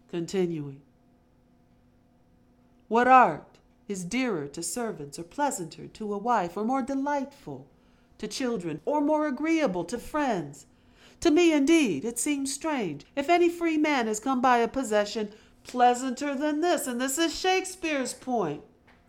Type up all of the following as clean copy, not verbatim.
Continuing. What art is dearer to servants, or pleasanter to a wife, or more delightful to children, or more agreeable to friends? To me, indeed, it seems strange, if any free man has come by a possession pleasanter than this. And this is Shakespeare's point.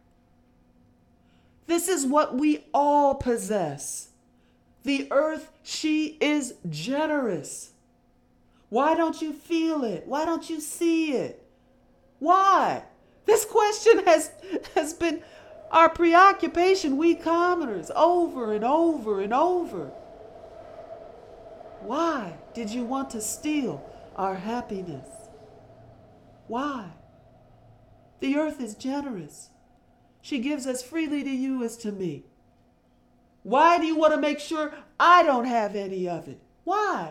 This is what we all possess. The earth, she is generous. Why don't you feel it? Why don't you see it? Why? This question has been our preoccupation, we commoners, over and over and over. Why did you want to steal our happiness? Why? The earth is generous. She gives as freely to you as to me. Why do you want to make sure I don't have any of it? Why?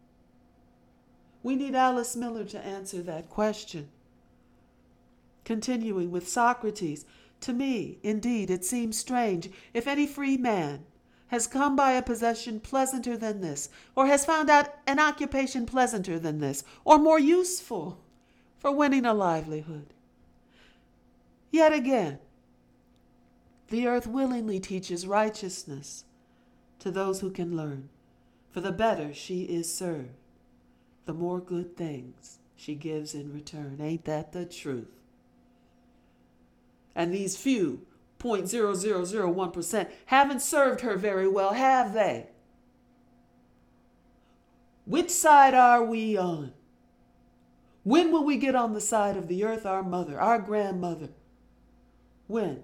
We need Alice Miller to answer that question. Continuing with Socrates, to me, indeed, it seems strange if any free man has come by a possession pleasanter than this, or has found out an occupation pleasanter than this, or more useful for winning a livelihood. Yet again, the earth willingly teaches righteousness to those who can learn, for the better she is served, the more good things she gives in return. Ain't that the truth? And these few, 0.0001%, haven't served her very well, have they? Which side are we on? When will we get on the side of the earth, our mother, our grandmother? When?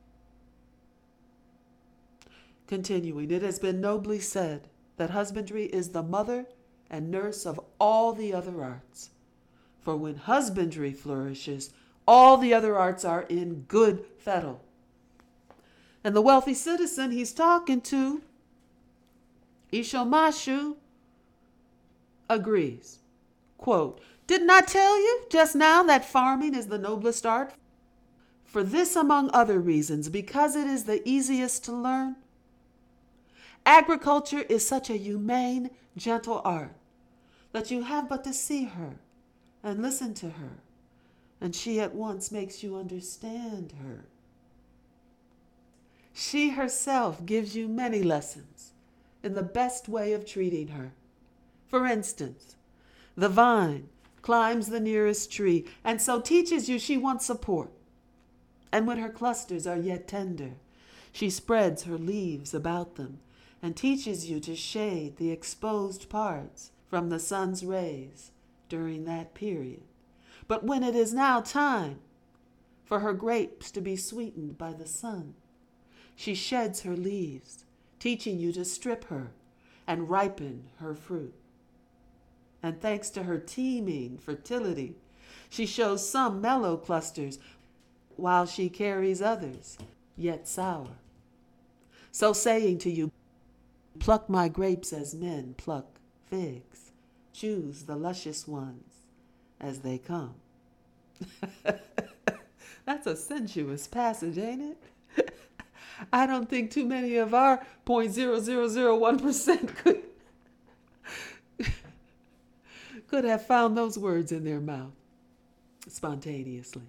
Continuing, it has been nobly said that husbandry is the mother and nurse of all the other arts. For when husbandry flourishes, all the other arts are in good fettle. And the wealthy citizen he's talking to, Ishomashu, agrees. Quote, didn't I tell you just now that farming is the noblest art? For this, among other reasons, because it is the easiest to learn. Agriculture is such a humane, gentle art that you have but to see her and listen to her, and she at once makes you understand her. She herself gives you many lessons in the best way of treating her. For instance, the vine climbs the nearest tree, and so teaches you she wants support. And when her clusters are yet tender, she spreads her leaves about them and teaches you to shade the exposed parts from the sun's rays during that period. But when it is now time for her grapes to be sweetened by the sun, she sheds her leaves, teaching you to strip her and ripen her fruit. And thanks to her teeming fertility, she shows some mellow clusters, while she carries others, yet sour. So saying to you, pluck my grapes as men pluck figs, choose the luscious ones as they come. That's a sensuous passage, ain't it? I don't think too many of our 0.0001% could have found those words in their mouth spontaneously.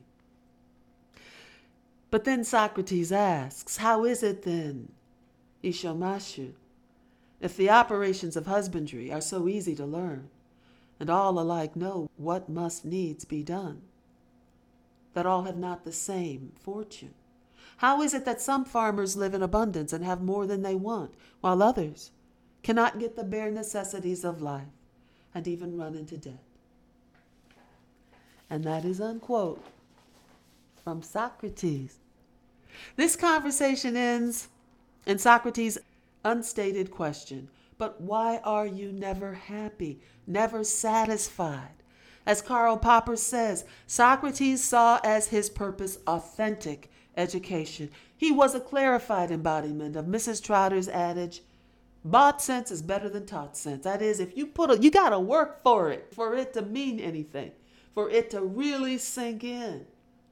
But then Socrates asks, how is it then, Ishomashu, if the operations of husbandry are so easy to learn, and all alike know what must needs be done, that all have not the same fortune? How is it that some farmers live in abundance and have more than they want, while others cannot get the bare necessities of life and even run into debt? And that is unquote from Socrates. This conversation ends in Socrates' unstated question, but why are you never happy, never satisfied? As Karl Popper says, Socrates saw as his purpose authentic education. He was a clarified embodiment of Mrs. Trotter's adage, bought sense is better than taught sense. That is, if you you got to work for it to mean anything, for it to really sink in.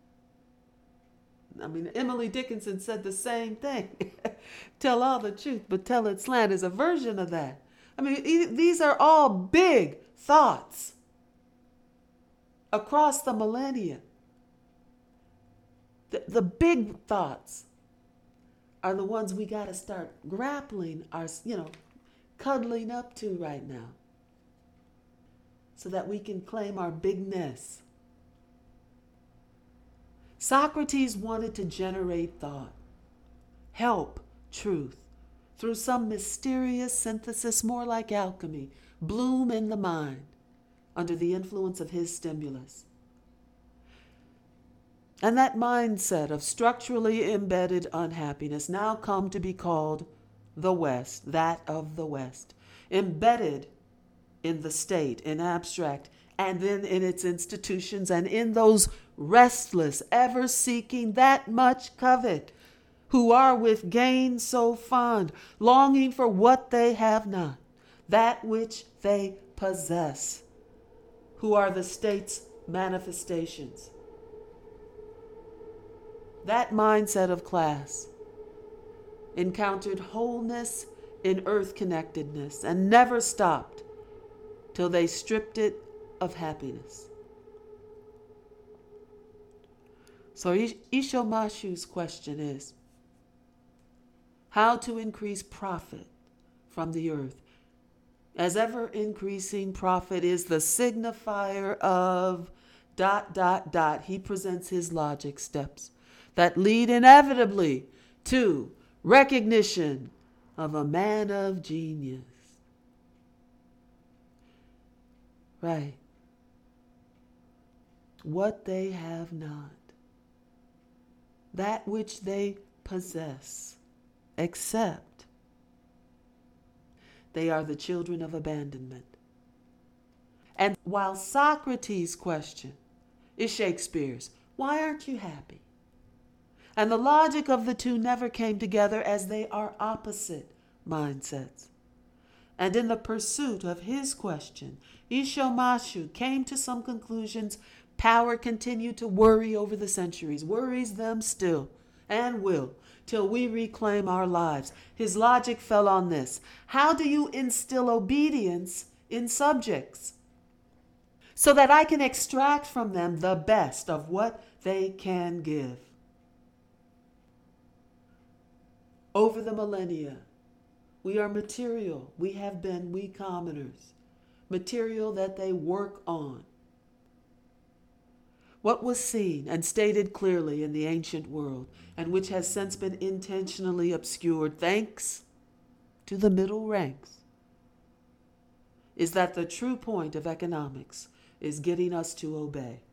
I mean, Emily Dickinson said the same thing. Tell all the truth, but tell it slant is a version of that. I mean, these are all big thoughts. across the millennia. The big thoughts are the ones we got to start grappling, cuddling up to right now, so that we can claim our bigness. Socrates wanted to generate thought, help truth, through some mysterious synthesis, more like alchemy, bloom in the mind under the influence of his stimulus. And that mindset of structurally embedded unhappiness now come to be called the West, that of the West, embedded in the state, in abstract, and then in its institutions, and in those restless, ever seeking that much covet, who are with gain so fond, longing for what they have not, that which they possess, who are the state's manifestations. That mindset of class encountered wholeness in earth connectedness and never stopped till they stripped it of happiness. So Isho Mashu's question is, how to increase profit from the earth, as ever increasing profit is the signifier of ... He presents his logic steps that lead inevitably to recognition of a man of genius. Right. What they have not, that which they possess, except they are the children of abandonment. And while Socrates' question is Shakespeare's, why aren't you happy? And the logic of the two never came together, as they are opposite mindsets. And in the pursuit of his question, Isho Mashu came to some conclusions power continued to worry over the centuries, worries them still, and will, till we reclaim our lives. His logic fell on this: how do you instill obedience in subjects so that I can extract from them the best of what they can give? Over the millennia, we are material. We have been, we commoners, material that they work on. What was seen and stated clearly in the ancient world, and which has since been intentionally obscured thanks to the middle ranks, is that the true point of economics is getting us to obey.